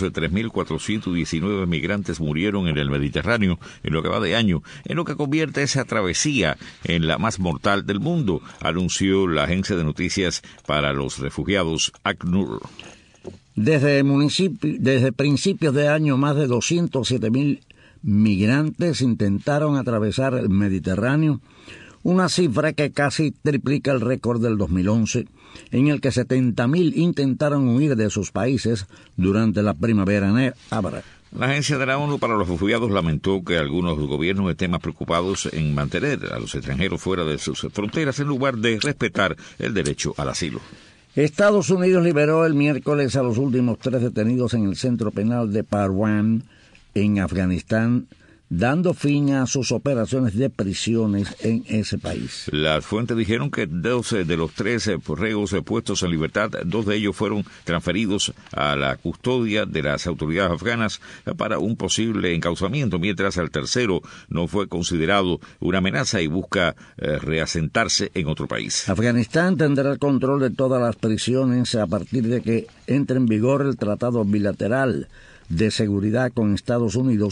Speaker 3: 3.419 migrantes murieron en el Mediterráneo en lo que va de año, en lo que convierte esa travesía en la más mortal del mundo, anunció la agencia de noticias para los refugiados ACNUR.
Speaker 5: Desde principios de año, más de 207,000 migrantes intentaron atravesar el Mediterráneo, una cifra que casi triplica el récord del 2011, en el que 70,000 intentaron huir de sus países durante la primavera árabe.
Speaker 3: La Agencia de la ONU para los Refugiados lamentó que algunos gobiernos estén más preocupados en mantener a los extranjeros fuera de sus fronteras en lugar de respetar el derecho al asilo.
Speaker 5: Estados Unidos liberó el miércoles a los últimos 3 detenidos en el centro penal de Parwan, en Afganistán, dando fin a sus operaciones de prisiones en ese país.
Speaker 3: Las fuentes dijeron que 12 de los 13 reos puestos en libertad, 2 de ellos fueron transferidos a la custodia de las autoridades afganas para un posible encauzamiento, mientras el tercero no fue considerado una amenaza y busca reasentarse en otro país.
Speaker 5: Afganistán tendrá el control de todas las prisiones a partir de que entre en vigor el tratado bilateral de seguridad con Estados Unidos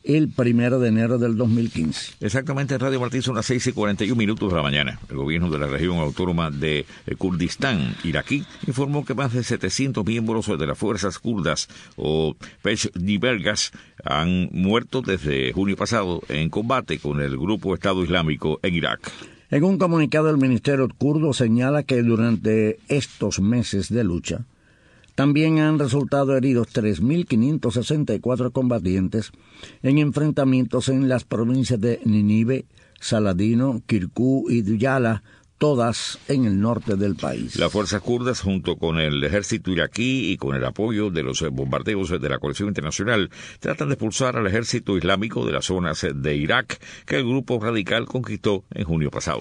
Speaker 5: el 1 de enero del 2015.
Speaker 3: Exactamente, en Radio Martí son las 6:41 de la mañana. El gobierno de la región autónoma de Kurdistán iraquí informó que más de 700 miembros de las fuerzas kurdas o Peshmergas han muerto desde junio pasado en combate con el grupo Estado Islámico en Irak.
Speaker 5: En un comunicado, el ministerio kurdo señala que durante estos meses de lucha también han resultado heridos 3.564 combatientes en enfrentamientos en las provincias de Nínive, Saladino, Kirkuk y Diyala, todas en el norte del país.
Speaker 3: Las fuerzas kurdas, junto con el ejército iraquí y con el apoyo de los bombardeos de la coalición internacional, tratan de expulsar al ejército islámico de las zonas de Irak que el grupo radical conquistó en junio pasado.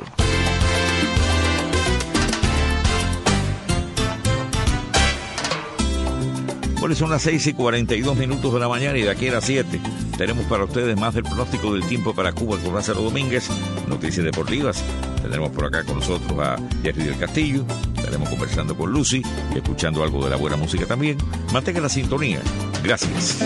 Speaker 3: Bueno, son las 6:42 de la mañana y de aquí a las 7 tenemos para ustedes más del pronóstico del tiempo para Cuba con Lázaro Domínguez, noticias deportivas. Tendremos por acá con nosotros a Jerry del Castillo, estaremos conversando con Lucy y escuchando algo de la buena música también. Mantenga la sintonía. Gracias.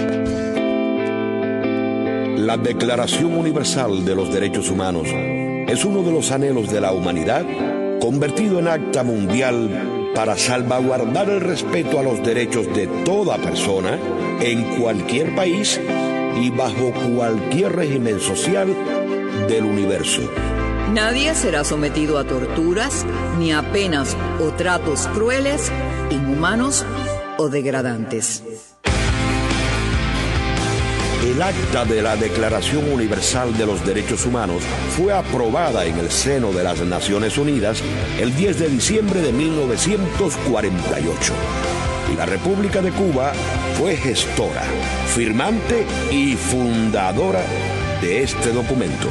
Speaker 1: La Declaración Universal de los Derechos Humanos es uno de los anhelos de la humanidad convertido en acta mundial para salvaguardar el respeto a los derechos de toda persona en cualquier país y bajo cualquier régimen social del universo.
Speaker 14: Nadie será sometido a torturas, ni a penas o tratos crueles, inhumanos o degradantes.
Speaker 1: El acta de la Declaración Universal de los Derechos Humanos fue aprobada en el seno de las Naciones Unidas el 10 de diciembre de 1948. Y la República de Cuba fue gestora, firmante y fundadora de este documento.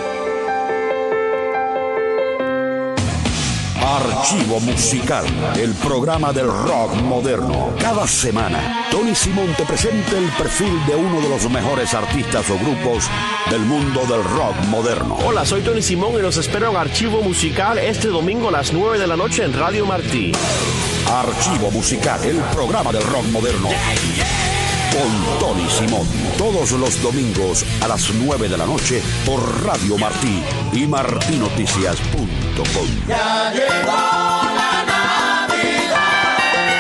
Speaker 1: Archivo Musical, el programa del rock moderno. Cada semana, Tony Simón te presenta el perfil de uno de los mejores artistas o grupos del mundo del rock moderno.
Speaker 15: Hola, soy Tony Simón y los espero en Archivo Musical este domingo a las 9 de la noche en Radio Martí.
Speaker 1: Archivo Musical, el programa del rock moderno. Con Tony Simón, todos los domingos a las 9 de la noche por Radio Martí y martinoticias.com.
Speaker 18: Ya llegó la Navidad,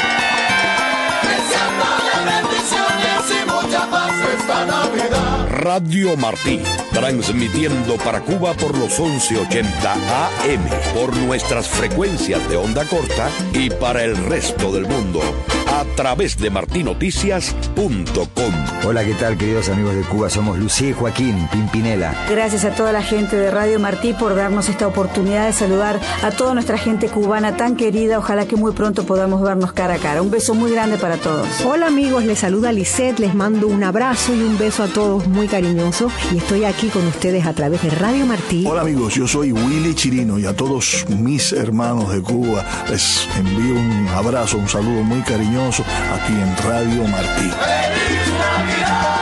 Speaker 18: deseándole bendiciones y mucha paz esta Navidad.
Speaker 1: Radio Martí, transmitiendo para Cuba por los 1180 AM, por nuestras frecuencias de onda corta y para el resto del mundo, a través de martinoticias.com.
Speaker 16: Hola, ¿qué tal, queridos amigos de Cuba? Somos Lucía y Joaquín Pimpinela.
Speaker 19: Gracias a toda la gente de Radio Martí por darnos esta oportunidad de saludar a toda nuestra gente cubana tan querida. Ojalá que muy pronto podamos vernos cara a cara. Un beso muy grande para todos.
Speaker 25: Hola amigos, les saluda Lisette, les mando un abrazo y un beso a todos muy cariñoso y estoy aquí con ustedes a través de Radio Martí.
Speaker 26: Hola amigos, yo soy Willy Chirino y a todos mis hermanos de Cuba les envío un abrazo, un saludo muy cariñoso aquí en Radio Martí. ¡Feliz Navidad!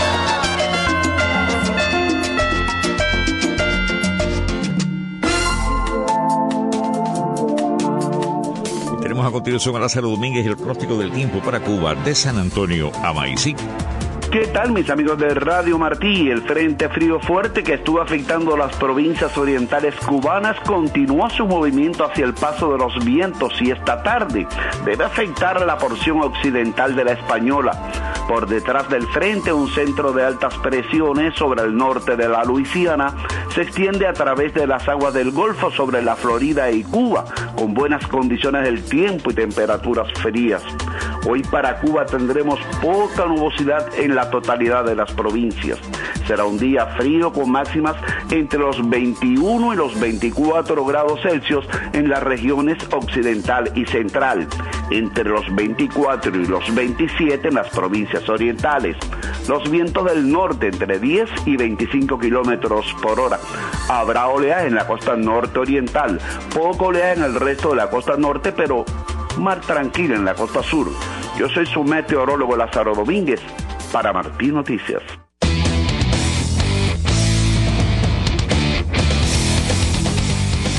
Speaker 3: Tenemos a continuación a Lázaro Domínguez y el pronóstico del tiempo para Cuba de San Antonio a Maicí.
Speaker 22: ¿Qué tal, mis amigos de Radio Martí? El frente frío fuerte que estuvo afectando las provincias orientales cubanas continuó su movimiento hacia el paso de los vientos y esta tarde debe afectar a la porción occidental de la Española. Por detrás del frente, un centro de altas presiones sobre el norte de la Luisiana se extiende a través de las aguas del Golfo sobre la Florida y Cuba, con buenas condiciones del tiempo y temperaturas frías. Hoy para Cuba tendremos poca nubosidad en la totalidad de las provincias. Será un día frío con máximas entre los 21 y los 24 grados Celsius en las regiones occidental y central, entre los 24 y los 27 en las provincias orientales. Los vientos del norte entre 10 y 25 kilómetros por hora. Habrá oleaje en la costa norte oriental, poco oleaje en el resto de la costa norte, pero mar tranquilo en la costa sur. Yo soy su meteorólogo Lázaro Domínguez para Martí Noticias.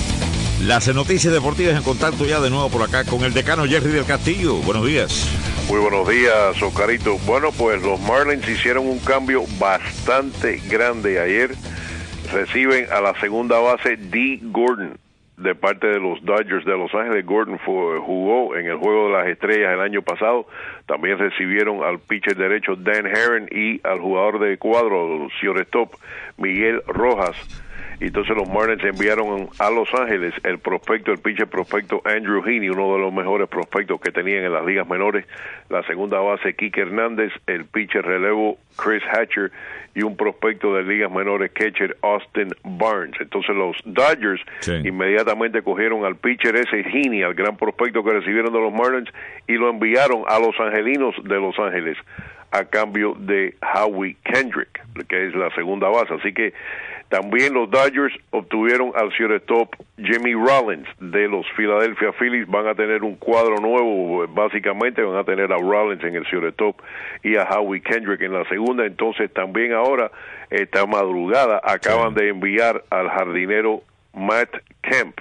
Speaker 3: Las noticias deportivas en contacto ya de nuevo por acá con el decano Jerry del Castillo. Buenos días.
Speaker 4: Muy buenos días, Oscarito. Bueno, pues los Marlins hicieron un cambio bastante grande ayer. Reciben a la segunda base Dee Gordon de parte de los Dodgers de Los Ángeles. Gordon jugó en el Juego de las Estrellas el año pasado. También recibieron al pitcher derecho Dan Herron y al jugador de cuadro, shortstop, Miguel Rojas. Y entonces los Marlins enviaron a Los Ángeles el pitcher prospecto Andrew Heaney, uno de los mejores prospectos que tenían en las ligas menores, la segunda base Kike Hernández, el pitcher relevo Chris Hatcher y un prospecto de ligas menores catcher Austin Barnes. Entonces los Dodgers inmediatamente cogieron al pitcher ese Heaney, al gran prospecto que recibieron de los Marlins, y lo enviaron a los angelinos de Los Ángeles a cambio de Howie Kendrick, que es la segunda base. Así que también los Dodgers obtuvieron al shortstop Jimmy Rollins de los Philadelphia Phillies. Van a tener un cuadro nuevo, básicamente van a tener a Rollins en el shortstop y a Howie Kendrick en la segunda. Entonces también ahora, esta madrugada, acaban de enviar al jardinero Matt Kemp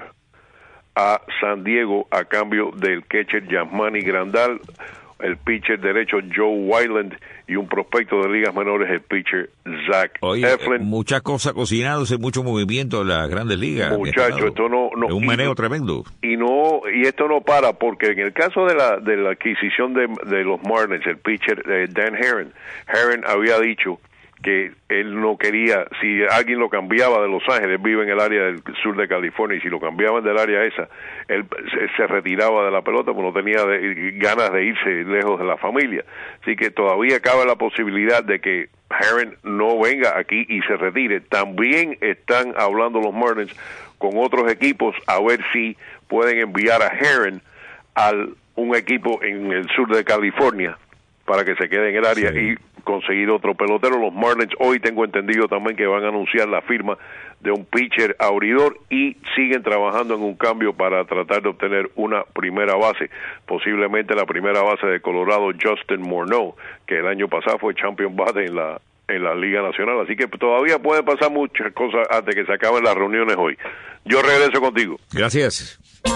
Speaker 4: a San Diego a cambio del catcher Yasmani Grandal, el pitcher derecho Joe Wyland y un prospecto de ligas menores, el pitcher Zach Eflin.
Speaker 3: Muchas cosas cocinadas, mucho movimiento en las grandes ligas.
Speaker 4: Muchachos, esto no
Speaker 3: es un meneo tremendo.
Speaker 4: Y esto no para, porque en el caso de la adquisición de los Marlins, el pitcher Dan Herron había dicho que él no quería, si alguien lo cambiaba de Los Ángeles, vive en el área del sur de California, y si lo cambiaban del área esa, él se retiraba de la pelota, porque no tenía ganas de irse lejos de la familia. Así que todavía cabe la posibilidad de que Herron no venga aquí y se retire. También están hablando los Marlins con otros equipos a ver si pueden enviar a Herron a un equipo en el sur de California para que se quede en el área y conseguir otro pelotero. Los Marlins hoy tengo entendido también que van a anunciar la firma de un pitcher abridor y siguen trabajando en un cambio para tratar de obtener una primera base, posiblemente la primera base de Colorado, Justin Morneau, que el año pasado fue champion bate en la Liga Nacional. Así que todavía pueden pasar muchas cosas antes que se acaben las reuniones hoy. Yo regreso contigo.
Speaker 3: Gracias.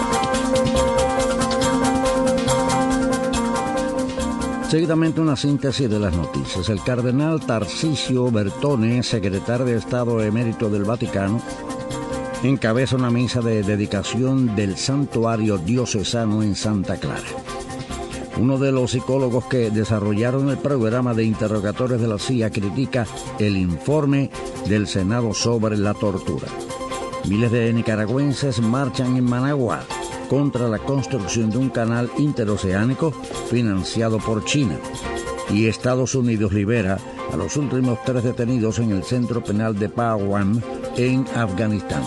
Speaker 5: Seguidamente una síntesis de las noticias. El cardenal Tarcisio Bertone, secretario de Estado emérito del Vaticano, encabeza una misa de dedicación del santuario diocesano en Santa Clara. Uno de los psicólogos que desarrollaron el programa de interrogatorios de la CIA critica el informe del Senado sobre la tortura. Miles de nicaragüenses marchan en Managua contra la construcción de un canal interoceánico financiado por China. Y Estados Unidos libera a los últimos 3 detenidos en el centro penal de Pawan, en Afganistán.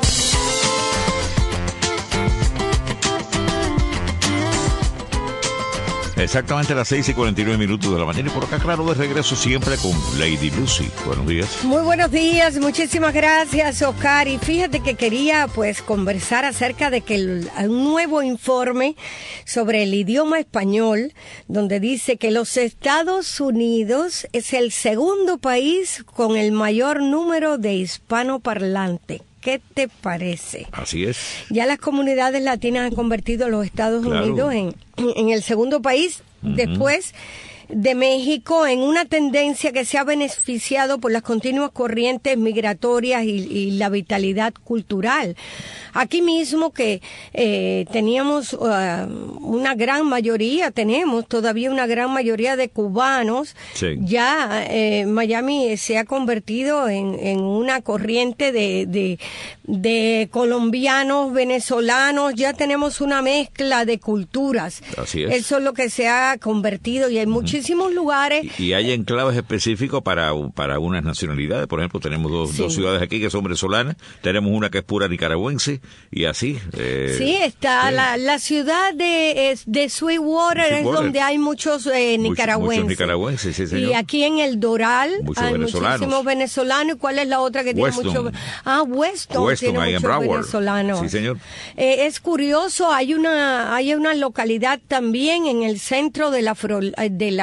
Speaker 3: Exactamente las 6:49 de la mañana, y por acá, claro, de regreso siempre con Lady Lucy. Buenos días.
Speaker 17: Muy buenos días, muchísimas gracias, Oscar. Y fíjate que quería conversar acerca de que un nuevo informe sobre el idioma español, donde dice que los Estados Unidos es el segundo país con el mayor número de hispanoparlantes. ¿Qué te parece?
Speaker 3: Así es.
Speaker 17: Ya las comunidades latinas han convertido a los Estados Unidos en el segundo país, después de México, en una tendencia que se ha beneficiado por las continuas corrientes migratorias y la vitalidad cultural. Aquí mismo que teníamos una gran mayoría, tenemos todavía una gran mayoría de cubanos, ya Miami se ha convertido en una corriente de colombianos, venezolanos, ya tenemos una mezcla de culturas.
Speaker 3: Así es.
Speaker 17: Eso es lo que se ha convertido, y hay muchísimos lugares.
Speaker 3: Y hay enclaves específicos para unas nacionalidades. Por ejemplo, tenemos dos ciudades aquí que son venezolanas, tenemos una que es pura nicaragüense, y así.
Speaker 17: Sí, está la ciudad de Sweetwater, es donde hay muchos nicaragüenses.
Speaker 3: Muchos nicaragüenses, sí, señor.
Speaker 17: Y aquí en el Doral hay
Speaker 3: venezolanos.
Speaker 17: Muchísimos venezolanos. ¿Y cuál es la otra que tiene mucho? Weston tiene muchos venezolanos.
Speaker 3: Sí, señor.
Speaker 17: Es curioso, hay una localidad también en el centro de la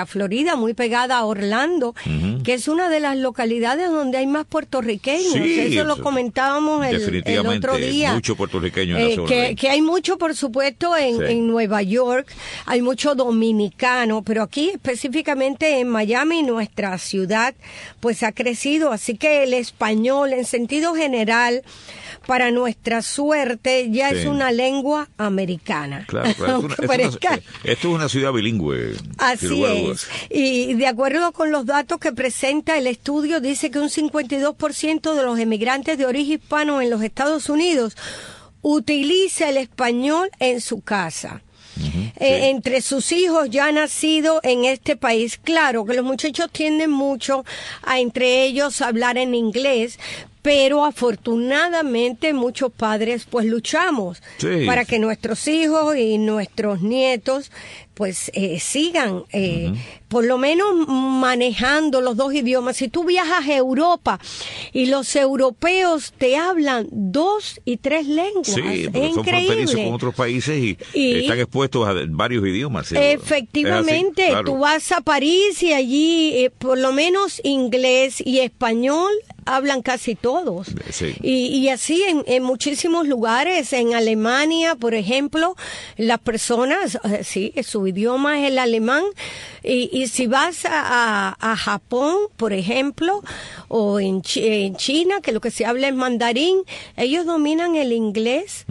Speaker 17: la Florida, muy pegada a Orlando, que es una de las localidades donde hay más puertorriqueños.
Speaker 3: Sí,
Speaker 17: eso lo comentábamos el otro día.
Speaker 3: Mucho puertorriqueño en la zona.
Speaker 17: Que hay mucho, por supuesto, en Nueva York, hay mucho dominicano, pero aquí específicamente en Miami, nuestra ciudad, pues ha crecido. Así que el español, en sentido general, para nuestra suerte, ya es una lengua americana.
Speaker 3: Claro. Esto es una ciudad bilingüe.
Speaker 17: Así es. Y de acuerdo con los datos que presenta el estudio, dice que un 52% de los emigrantes de origen hispano en los Estados Unidos utiliza el español en su casa. Entre sus hijos ya nacidos en este país. Claro que los muchachos tienden mucho a entre ellos hablar en inglés, pero afortunadamente muchos padres pues luchamos para que nuestros hijos y nuestros nietos pues sigan por lo menos manejando los dos idiomas. Si tú viajas a Europa y los europeos te hablan 2 y 3 lenguas,
Speaker 3: sí,
Speaker 17: es
Speaker 3: son fronterizos
Speaker 17: increíble.
Speaker 3: con otros países y están expuestos a varios idiomas. ¿Sí?
Speaker 17: Efectivamente,
Speaker 3: claro.
Speaker 17: Tú vas a París y allí por lo menos inglés y español hablan casi todos.
Speaker 3: Sí.
Speaker 17: Y así en muchísimos lugares, en Alemania, por ejemplo, las personas, sí, su idioma es el alemán, y si vas a Japón, por ejemplo, o en China, que lo que se habla es mandarín, ellos dominan el inglés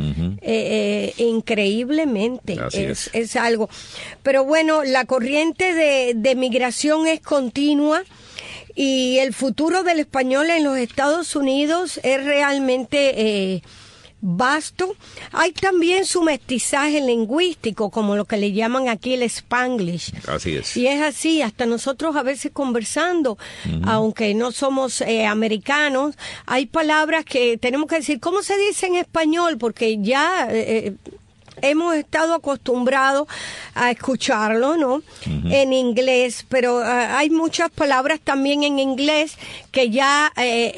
Speaker 17: increíblemente. Es algo. Pero bueno, la corriente de migración es continua. Y el futuro del español en los Estados Unidos es realmente vasto. Hay también su mestizaje lingüístico, como lo que le llaman aquí el Spanglish.
Speaker 3: Así es.
Speaker 17: Y es así, hasta nosotros a veces conversando, aunque no somos americanos, hay palabras que tenemos que decir, ¿cómo se dice en español? Porque ya hemos estado acostumbrados a escucharlo, ¿no? En inglés, pero hay muchas palabras también en inglés que ya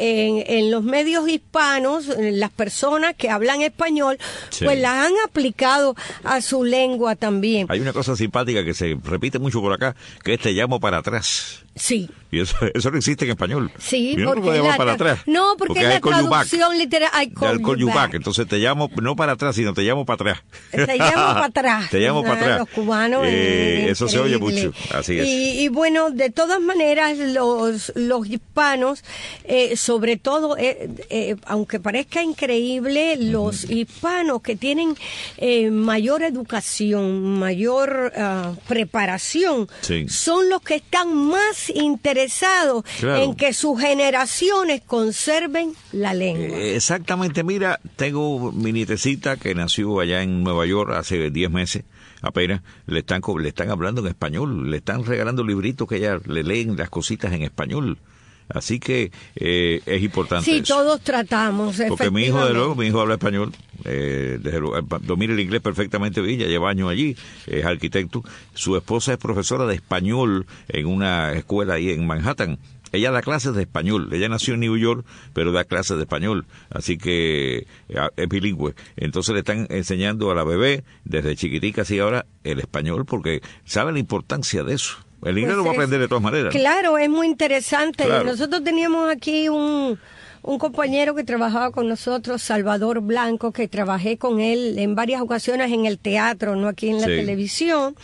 Speaker 17: en los medios hispanos, las personas que hablan español, pues las han aplicado a su lengua también.
Speaker 3: Hay una cosa simpática que se repite mucho por acá, que es te llamo para atrás.
Speaker 17: Sí.
Speaker 3: Y eso no existe en español.
Speaker 17: Sí,
Speaker 3: yo porque no para atrás.
Speaker 17: No, porque es la traducción literal. I call you back.
Speaker 3: Entonces te llamo no para atrás, sino te llamo para atrás.
Speaker 17: Te llamo para atrás.
Speaker 3: Te llamo para atrás.
Speaker 17: Los cubanos.
Speaker 3: Eso se oye mucho. Así es.
Speaker 17: Y bueno, de todas maneras, los hispanos, sobre todo, aunque parezca increíble, los hispanos que tienen mayor educación, mayor preparación, son los que están más interesados en que sus generaciones conserven la lengua.
Speaker 3: Exactamente. Mira, tengo mi nietecita que nació allá en Nueva York hace 10 meses. Apenas le están hablando en español, le están regalando libritos que ella le leen las cositas en español. Así que es importante.
Speaker 17: Sí,
Speaker 3: eso.
Speaker 17: todos tratamos.
Speaker 3: Porque mi hijo habla español, domina el inglés perfectamente bien, ya lleva años allí, es arquitecto. Su esposa es profesora de español en una escuela ahí en Manhattan. Ella da clases de español. Ella nació en New York, pero da clases de español. Así que es bilingüe. Entonces le están enseñando a la bebé, desde chiquitica así ahora, el español, porque sabe la importancia de eso. El inglés lo va a aprender de todas maneras.
Speaker 17: Claro, es muy interesante.
Speaker 3: Claro.
Speaker 17: Nosotros teníamos aquí un compañero que trabajaba con nosotros, Salvador Blanco, que trabajé con él en varias ocasiones en el teatro, no aquí en la televisión.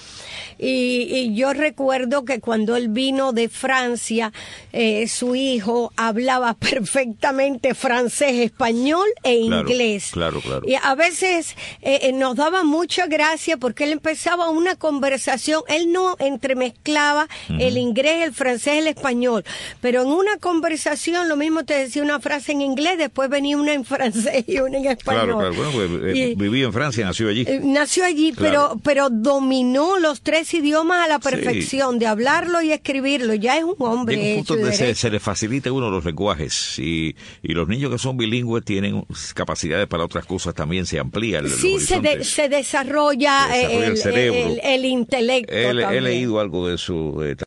Speaker 17: Y yo recuerdo que cuando él vino de Francia, su hijo hablaba perfectamente francés, español e inglés.
Speaker 3: Claro.
Speaker 17: Y a veces nos daba mucha gracia porque él empezaba una conversación, él no entremezclaba el inglés, el francés, el español, pero en una conversación lo mismo te decía una frase en inglés, después venía una en francés y una en español.
Speaker 3: Claro. Bueno, pues, vivía en Francia, nació allí.
Speaker 17: Nació allí, pero dominó los 3 idiomas a la perfección, de hablarlo y escribirlo. Ya es un hombre.
Speaker 3: Llega un punto donde se le facilita a uno los lenguajes y los niños que son bilingües tienen capacidades para otras cosas también, se amplía el horizonte.
Speaker 17: se desarrolla el cerebro, el intelecto.
Speaker 3: He leído algo de eso